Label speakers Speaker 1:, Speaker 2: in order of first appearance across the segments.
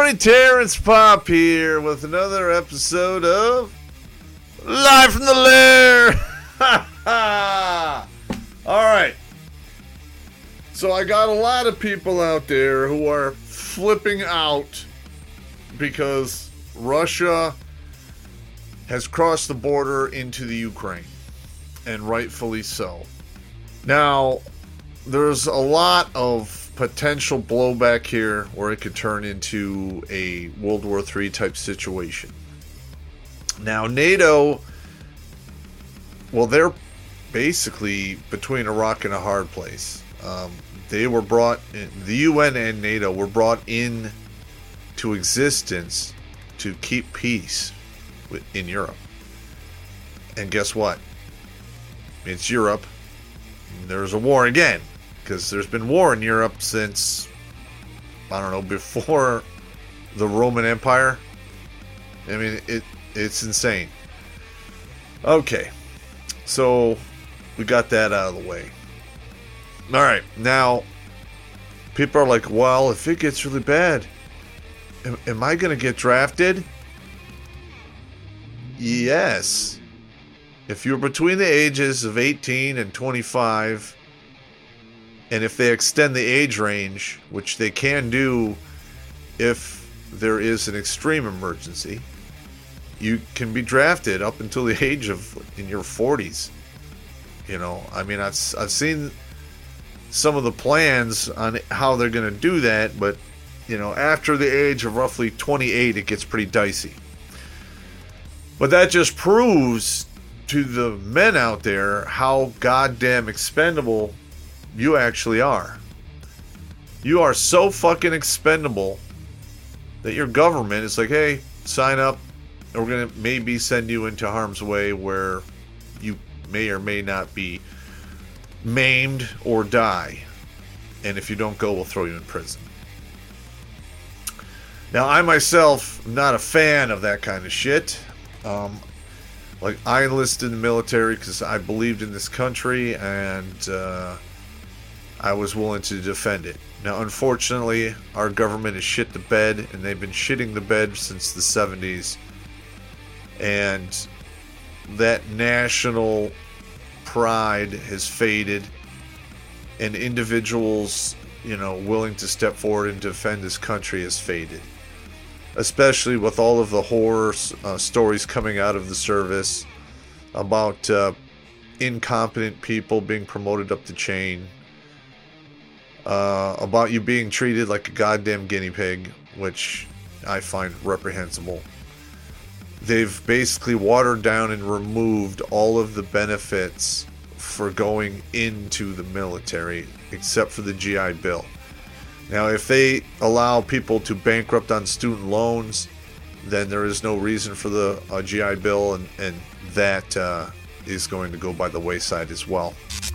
Speaker 1: everybody, Terrence Pop here with another episode of Live from the Lair. Alright. So I got a lot of people out there who are flipping out because Russia has crossed the border into the Ukraine, and rightfully so. Now, there's a lot of potential blowback here where it could turn into a World War III type situation. Now, NATO, well, they're basically between a rock and a hard place. They were brought in, the UN and NATO were brought in to existence to keep peace in Europe. And guess what? It's Europe. There's a war again, because there's been war in Europe since, I don't know, before the Roman Empire. I mean, it's insane. Okay, so we got that out of the way. All right, now people are like, well, if it gets really bad, am I going to get drafted? Yes. If you're between the ages of 18 and 25, and if they extend the age range, which they can do if there is an extreme emergency, you can be drafted up until the age of in your 40s. You know, I mean, I've seen some of the plans on how they're going to do that, but, you know, after the age of roughly 28, it gets pretty dicey. But that just proves to the men out there how goddamn expendable you actually are. You are so fucking expendable that your government is like, hey, sign up, and we're going to maybe send you into harm's way where you may or may not be maimed or die. And if you don't go, we'll throw you in prison. Now, I myself am not a fan of that kind of shit. Like, I enlisted in the military because I believed in this country, and I was willing to defend it. Now, unfortunately, our government has shit the bed, and they've been shitting the bed since the 70s. And that national pride has faded, and individuals, you know, willing to step forward and defend this country has faded. Especially with all of the horror stories coming out of the service about incompetent people being promoted up the chain, about you being treated like a goddamn guinea pig, which I find reprehensible. They've basically watered down and removed all of the benefits for going into the military, except for the GI Bill. Now, if they allow people to bankrupt on student loans, then there is no reason for the GI Bill, and that is going to go by the wayside as well.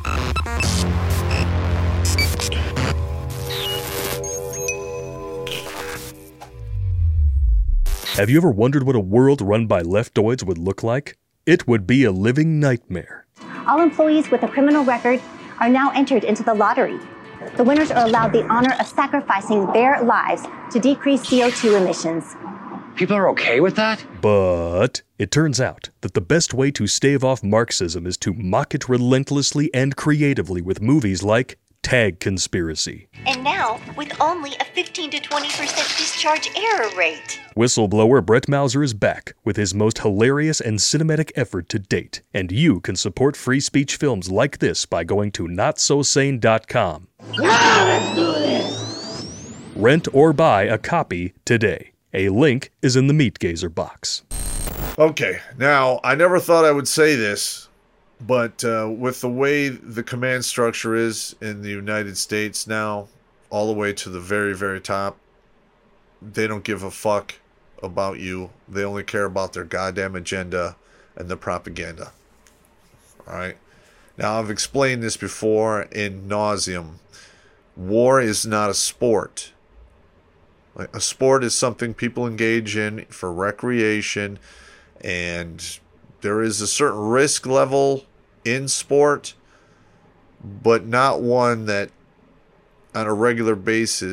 Speaker 2: Have you ever wondered what a world run by leftoids would look like? It would be a living nightmare.
Speaker 3: All employees with a criminal record are now entered into the lottery. The winners are allowed the honor of sacrificing their lives to decrease CO2 emissions.
Speaker 4: People are okay with that?
Speaker 2: But it turns out that the best way to stave off Marxism is to mock it relentlessly and creatively with movies like Tag Conspiracy.
Speaker 5: And now, with only a 15 to 20% discharge error rate.
Speaker 2: Whistleblower Brett Mauser is back with his most hilarious and cinematic effort to date, and you can support free speech films like this by going to notsosane.com.
Speaker 6: Now let's do this!
Speaker 2: Rent or buy a copy today. A link is in the Meat Gazer box.
Speaker 1: Okay, now, I never thought I would say this, but with the way the command structure is in the United States now, all the way to the very, very top, they don't give a fuck about you. They only care about their goddamn agenda and the propaganda. Alright? Now, I've explained this before in nauseam. War is not a sport. Like, a sport is something people engage in for recreation, and there is a certain risk level in sport, but not one that on a regular basis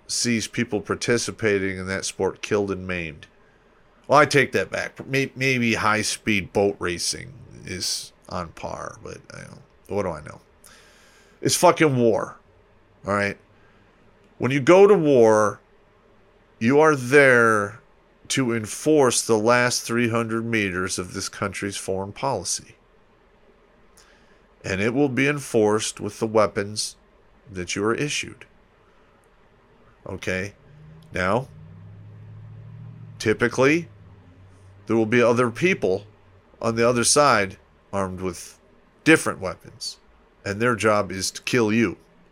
Speaker 1: sees people participating in that sport killed and maimed. Well, I take that back. Maybe high-speed boat racing is on par, but what do I know? It's fucking war, all right? When you go to war, you are there to enforce the last 300 meters of this country's foreign policy. And it will be enforced with the weapons that you are issued. Okay? Now, typically, there will be other people on the other side armed with different weapons. And their job is to kill you.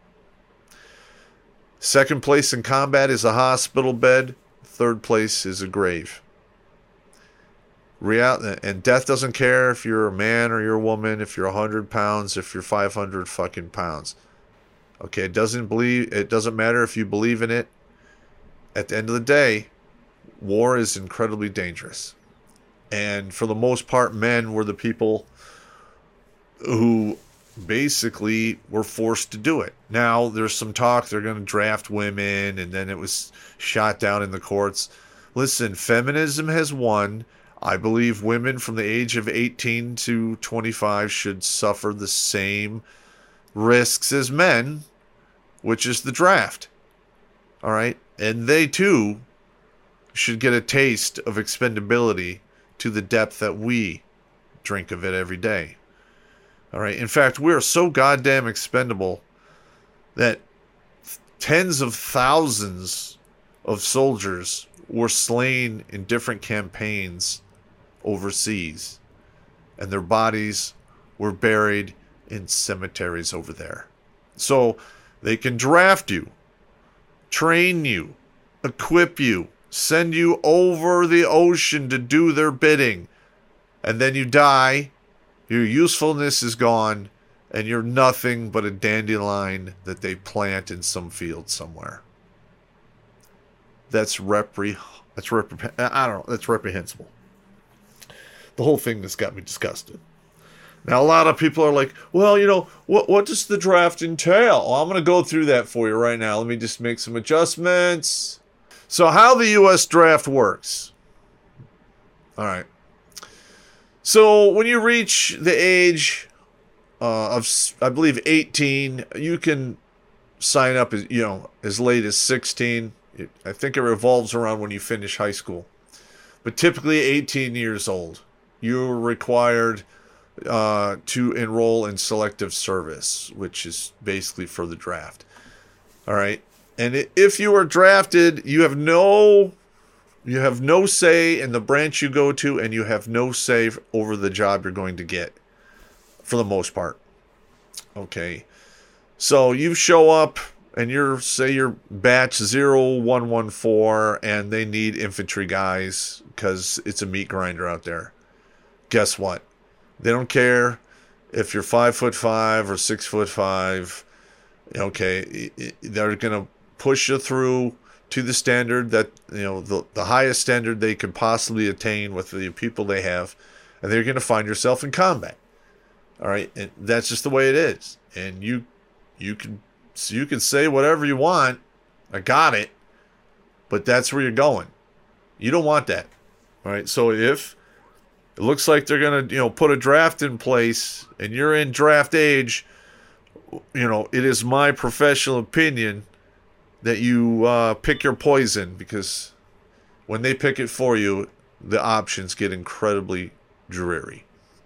Speaker 1: Second place in combat is a hospital bed. Third place is a grave. And death doesn't care if you're a man or you're a woman, if you're 100 pounds, if you're 500 fucking pounds. Okay, it doesn't matter if you believe in it. At the end of the day, war is incredibly dangerous. And for the most part, men were the people who basically were forced to do it. Now, there's some talk they're going to draft women, and then it was shot down in the courts. Listen, feminism has won. I believe women from the age of 18 to 25 should suffer the same risks as men, which is the draft. All right? And they, too, should get a taste of expendability to the depth that we drink of it every day. All right. In fact, we are so goddamn expendable that tens of thousands of soldiers were slain in different campaigns overseas, and their bodies were buried in cemeteries over there. So they can draft you, train you, equip you, send you over the ocean to do their bidding, and then you die. Your usefulness is gone, and you're nothing but a dandelion that they plant in some field somewhere. That's reprehensible. The whole thing just got me disgusted. Now, a lot of people are like, well, what does the draft entail? Well, I'm going to go through that for you right now. Let me just make some adjustments. So how the U.S. draft works. All right. So when you reach the age of, I believe, 18, you can sign up as late as 16. I think it revolves around when you finish high school. But typically 18 years old, you're required to enroll in selective service, which is basically for the draft. All right. And if you are drafted, you have no say in the branch you go to, and you have no say over the job you're going to get, for the most part. Okay. So you show up, and you're batch 0114, and they need infantry guys because it's a meat grinder out there. Guess what? They don't care if you're 5'5" or 6'5". Okay, they're gonna push you through to the standard that the highest standard they could possibly attain with the people they have, and they're gonna find yourself in combat. All right, and that's just the way it is. And you can say whatever you want. I got it, but that's where you're going. You don't want that. All right, so if it looks like they're gonna put a draft in place, and you're in draft age, it is my professional opinion that you pick your poison, because when they pick it for you, the options get incredibly dreary.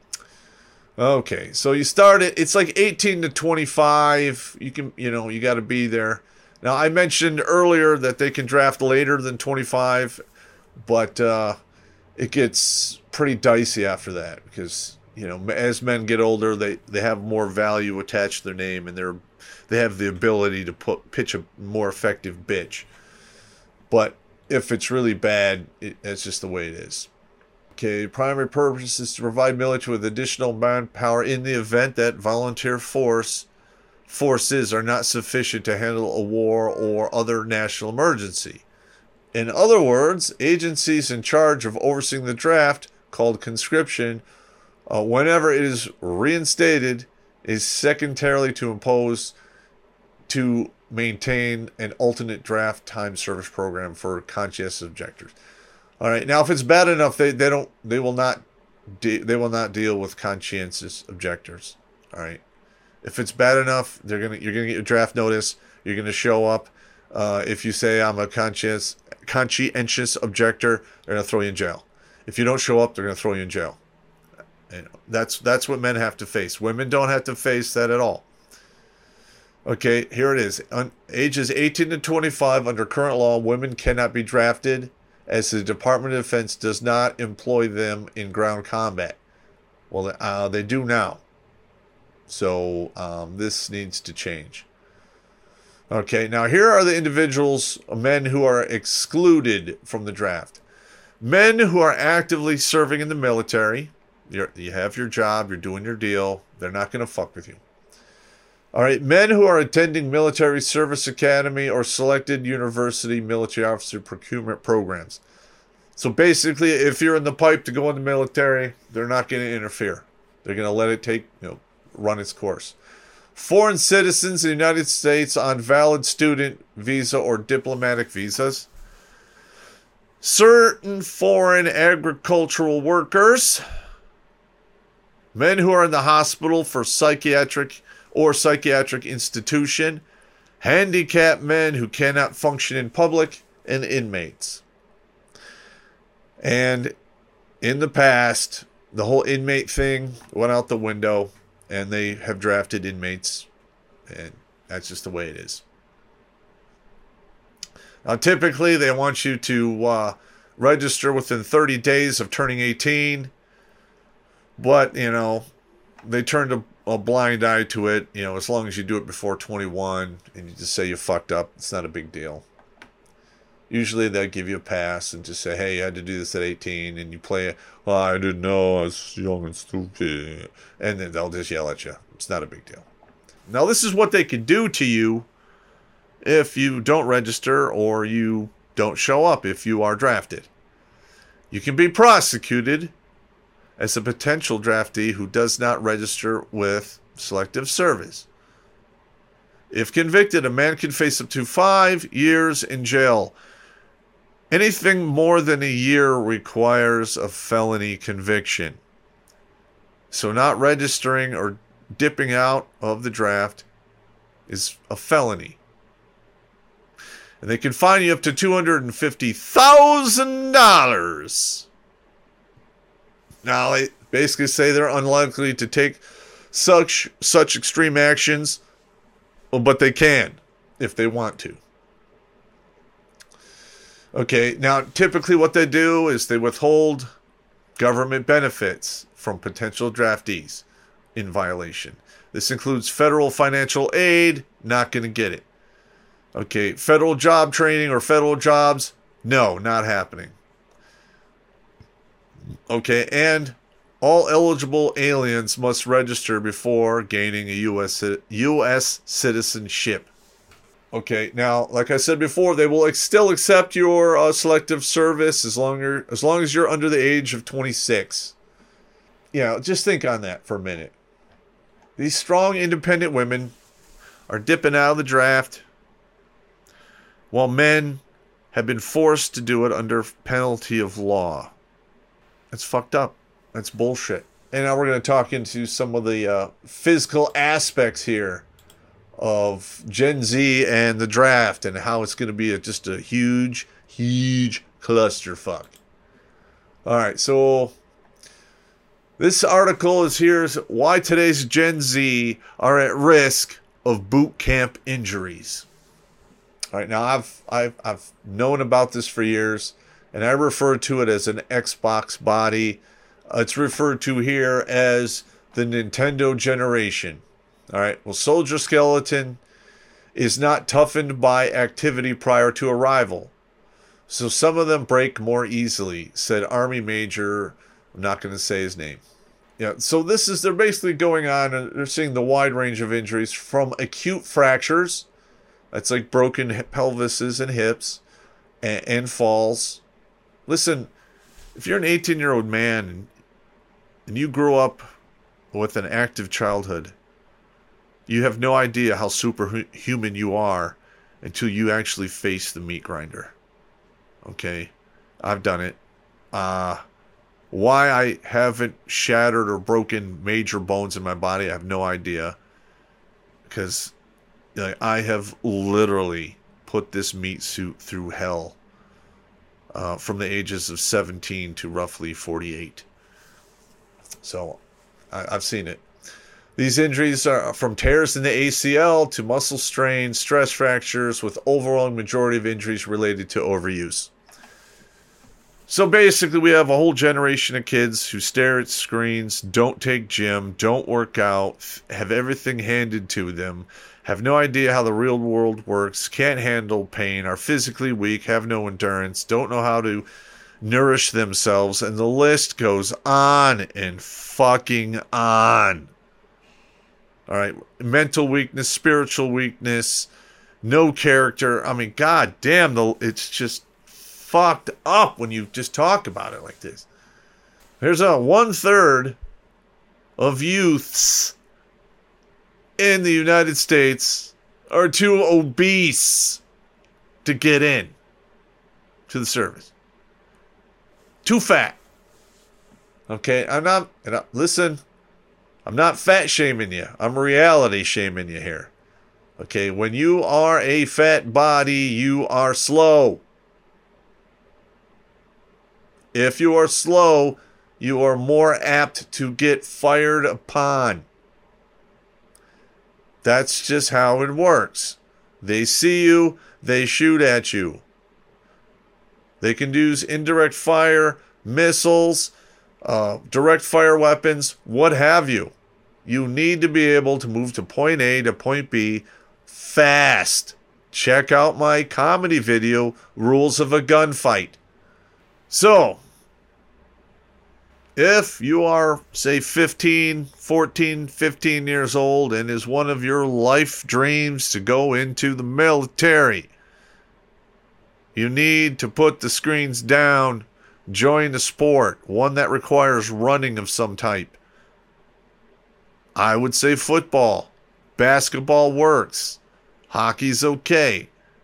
Speaker 1: Okay, so you start it. It's like 18 to 25. You got to be there. Now, I mentioned earlier that they can draft later than 25, but it gets pretty dicey after that, because as men get older, they have more value attached to their name, and they have the ability to pitch a more effective bitch. But if it's really bad, it's just the way it is. Okay, primary purpose is to provide military with additional manpower in the event that volunteer forces are not sufficient to handle a war or other national emergency. In other words, agencies in charge of overseeing the draft, called conscription, whenever it is reinstated, is secondarily to impose to maintain an alternate draft time service program for conscientious objectors. All right. Now, if it's bad enough, they will not deal with conscientious objectors. All right. If it's bad enough, you're gonna get your draft notice. You're gonna show up. If you say I'm a conscientious objector, they're gonna throw you in jail. If you don't show up, they're gonna throw you in jail. You know, that's what men have to face. Women don't have to face that at all. Okay, here it is. On ages 18 to 25, under current law, women cannot be drafted, as the Department of Defense does not employ them in ground combat. Well, they do now. So this needs to change. Okay, now here are the individuals, men who are excluded from the draft. Men who are actively serving in the military. You have your job, you're doing your deal. They're not going to fuck with you. All right, men who are attending military service academy or selected university military officer procurement programs. So basically, if you're in the pipe to go in the military, they're not going to interfere. They're going to let it run its course. Foreign citizens in the United States on valid student visa or diplomatic visas. Certain foreign agricultural workers. Men who are in the hospital for psychiatric institution, handicapped men who cannot function in public, and inmates. And in the past, the whole inmate thing went out the window, and they have drafted inmates, and that's just the way it is. Now, typically, they want you to register within 30 days of turning 18, but, they turned a blind eye to it. As long as you do it before 21 and you just say you fucked up, it's not a big deal. Usually they'll give you a pass and just say, hey, you had to do this at 18, and you play it. Well, I didn't know, I was young and stupid. And then they'll just yell at you. It's not a big deal. Now, this is what they could do to you if you don't register or you don't show up if you are drafted. You can be prosecuted as a potential draftee who does not register with Selective Service. If convicted, a man can face up to 5 years in jail. Anything more than a year requires a felony conviction. So not registering or dipping out of the draft is a felony. And they can fine you up to $250,000. Now, they basically say they're unlikely to take such extreme actions, but they can if they want to. Okay, now typically what they do is they withhold government benefits from potential draftees in violation. This includes federal financial aid, not going to get it. Okay, federal job training or federal jobs, no, not happening. Okay, and all eligible aliens must register before gaining a U.S. citizenship. Okay, now, like I said before, they will still accept your selective service as long as you're under the age of 26. Just think on that for a minute. These strong, independent women are dipping out of the draft, while men have been forced to do it under penalty of law. That's fucked up. That's bullshit. And now we're going to talk into some of the physical aspects here of Gen Z and the draft and how it's going to be just a huge, huge clusterfuck. All right, so this article is here's why today's Gen Z are at risk of boot camp injuries. All right, now I've known about this for years, and I refer to it as an Xbox body. It's referred to here as the Nintendo generation. All right, well, soldier skeleton is not toughened by activity prior to arrival. So some of them break more easily, said Army Major, I'm not going to say his name. So they're basically going on, and they're seeing the wide range of injuries from acute fractures, that's like broken pelvises and hips, and falls. Listen, if you're an 18-year-old man and you grew up with an active childhood, You have no idea how superhuman you are until you actually face the meat grinder. Okay? I've done it. Why I haven't shattered or broken major bones in my body, I have no idea. Because I have literally put this meat suit through hell from the ages of 17 to roughly 48. So I've seen it. These injuries are from tears in the ACL to muscle strains, stress fractures, with overwhelming majority of injuries related to overuse. So basically, we have a whole generation of kids who stare at screens, don't take gym, don't work out, have everything handed to them, have no idea how the real world works, can't handle pain, are physically weak, have no endurance, don't know how to nourish themselves, and the list goes on and fucking on. All right, mental weakness, spiritual weakness, no character. I mean, god damn, it's just fucked up when you just talk about it like this. There's a 1/3 of youths in the United States are too obese to get in to the service. Too fat. Okay, listen, I'm not fat shaming you. I'm reality shaming you here. Okay, when you are a fat body, you are slow. If you are slow, you are more apt to get fired upon. That's just how it works. They see you, they shoot at you. They can use indirect fire, missiles, direct fire weapons, what have you. You need to be able to move to point A to point B fast. Check out my comedy video, Rules of a Gunfight. So, if you are, say, 15 years old and is one of your life dreams to go into the military, you need to put the screens down, join the sport, one that requires running of some type. I would say football. Basketball works. Hockey's okay.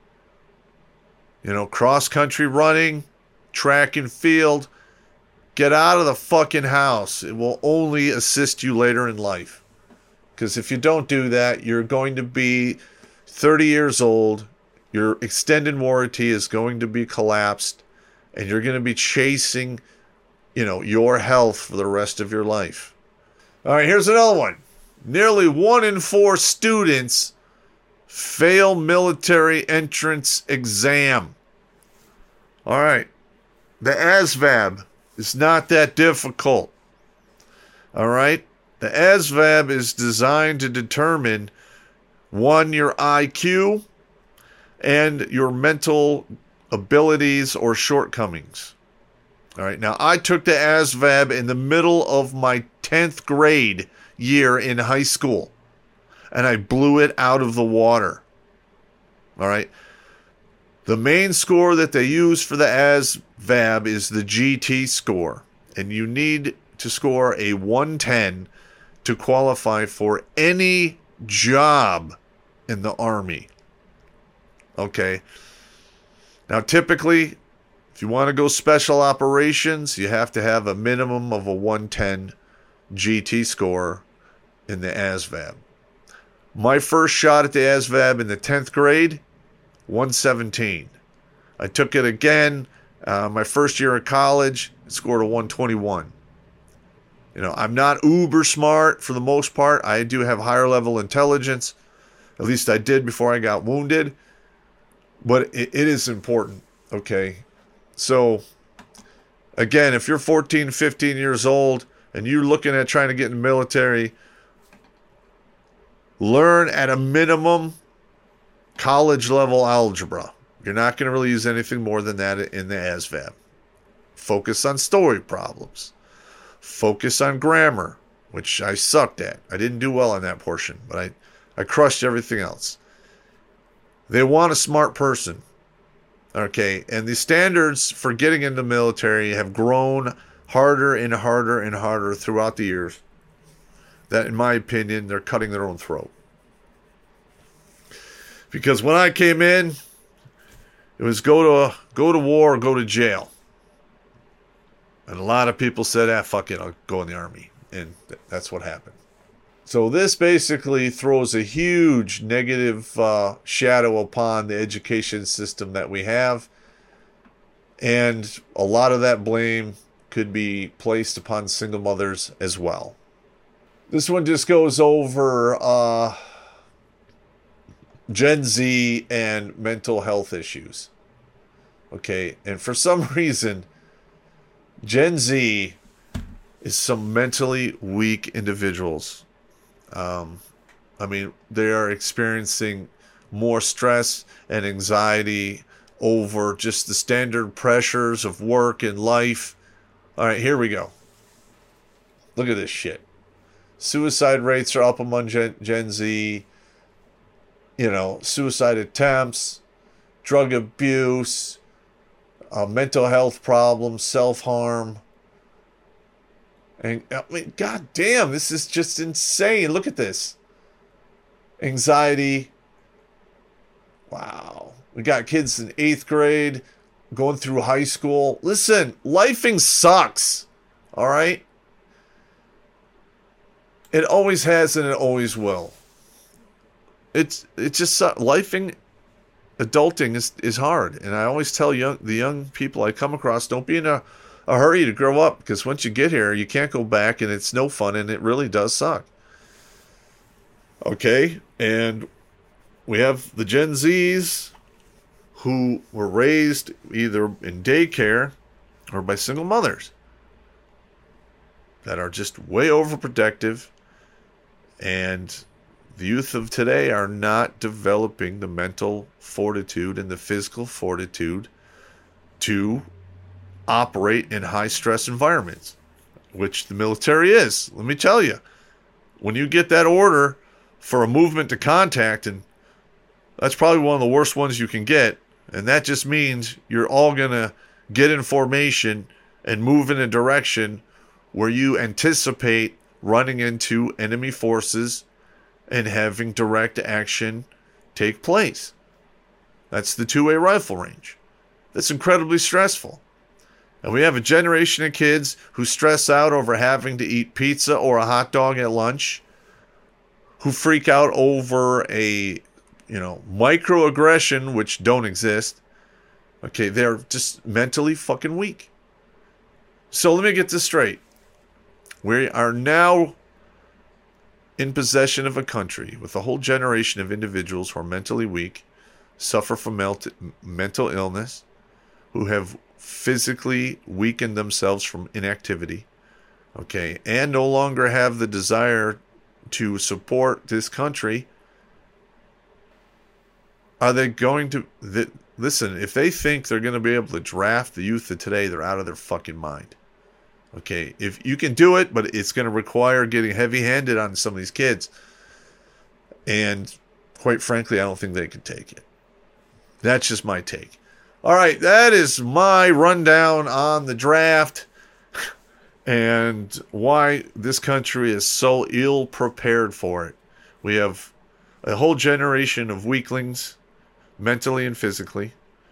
Speaker 1: Cross-country running, track and field. Get out of the fucking house. It will only assist you later in life. Because if you don't do that, you're going to be 30 years old. Your extended warranty is going to be collapsed. And you're going to be chasing, your health for the rest of your life. All right, here's another one. Nearly 1 in 4 students fail military entrance exam. All right. The ASVAB is not that difficult. All right. The ASVAB is designed to determine, 1, your IQ and your mental abilities or shortcomings. All right. Now, I took the ASVAB in the middle of my 10th grade year in high school, and I blew it out of the water. All right. The main score that they use for the ASVAB is the GT score, and you need to score a 110 to qualify for any job in the Army. Okay. Now, typically, if you want to go special operations, you have to have a minimum of a 110 GT score in the ASVAB. My first shot at the ASVAB in the 10th grade, 117. I took it again my first year of college, scored a 121. I'm not uber smart for the most part. I do have higher level intelligence. At least I did before I got wounded. But it is important, okay? So, again, if you're 14, 15 years old and you're looking at trying to get in the military, learn at a minimum college level algebra. You're not going to really use anything more than that in the ASVAB. Focus on story problems. Focus on grammar, which I sucked at. I didn't do well on that portion, but I crushed everything else. They want a smart person. Okay, and the standards for getting into the military have grown harder and harder and harder throughout the years. That, in my opinion, they're cutting their own throat. Because when I came in, it was go to war or go to jail. And a lot of people said, fuck it, I'll go in the army. And that's what happened. So this basically throws a huge negative shadow upon the education system that we have. And a lot of that blame could be placed upon single mothers as well. This one just goes over Gen Z and mental health issues. Okay, and for some reason, Gen Z is some mentally weak individuals. I mean, they are experiencing more stress and anxiety over just the standard pressures of work and life. All right, here we go. Look at this shit. Suicide rates are up among Gen Z. You know, suicide attempts, drug abuse, mental health problems, self-harm. And I mean, god damn, this is just insane. Look at this. Anxiety. Wow. We got kids in 8th grade going through high school. Listen, lifing sucks. All right? It always has and it always will. It's just lifing, adulting is hard. And I always tell the young people I come across, don't be in a hurry to grow up, because once you get here, you can't go back, and it's no fun, and it really does suck. Okay, and we have the Gen Zs who were raised either in daycare or by single mothers that are just way overprotective, and the youth of today are not developing the mental fortitude and the physical fortitude to operate in high-stress environments, which the military is. Let me tell you, when you get that order for a movement to contact, and that's probably one of the worst ones you can get, and that just means you're all going to get in formation and move in a direction where you anticipate running into enemy forces and having direct action take place. That's the two-way rifle range. That's incredibly stressful. And we have a generation of kids who stress out over having to eat pizza or a hot dog at lunch, who freak out over a, microaggression, which don't exist. Okay, they're just mentally fucking weak. So let me get this straight. We are now in possession of a country with a whole generation of individuals who are mentally weak, suffer from mental illness, who have physically weakened themselves from inactivity, okay, and no longer have the desire to support this country. Are they going to... Listen, if they think they're going to be able to draft the youth of today, they're out of their fucking mind. Okay, if you can do it, but it's going to require getting heavy-handed on some of these kids. And quite frankly, I don't think they can take it. That's just my take. All right, that is my rundown on the draft and why this country is so ill prepared for it. We have a whole generation of weaklings, mentally and physically.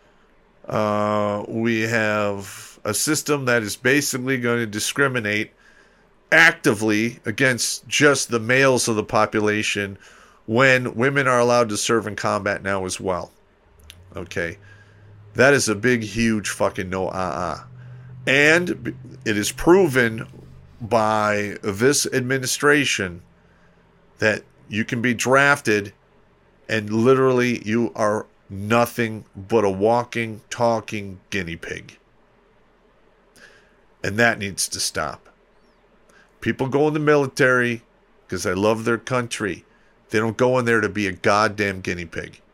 Speaker 1: We have a system that is basically going to discriminate actively against just the males of the population when women are allowed to serve in combat now as well. Okay. That is a big, huge fucking no. And it is proven by this administration that you can be drafted and literally you are nothing but a walking, talking guinea pig. And that needs to stop. People go in the military because they love their country. They don't go in there to be a goddamn guinea pig.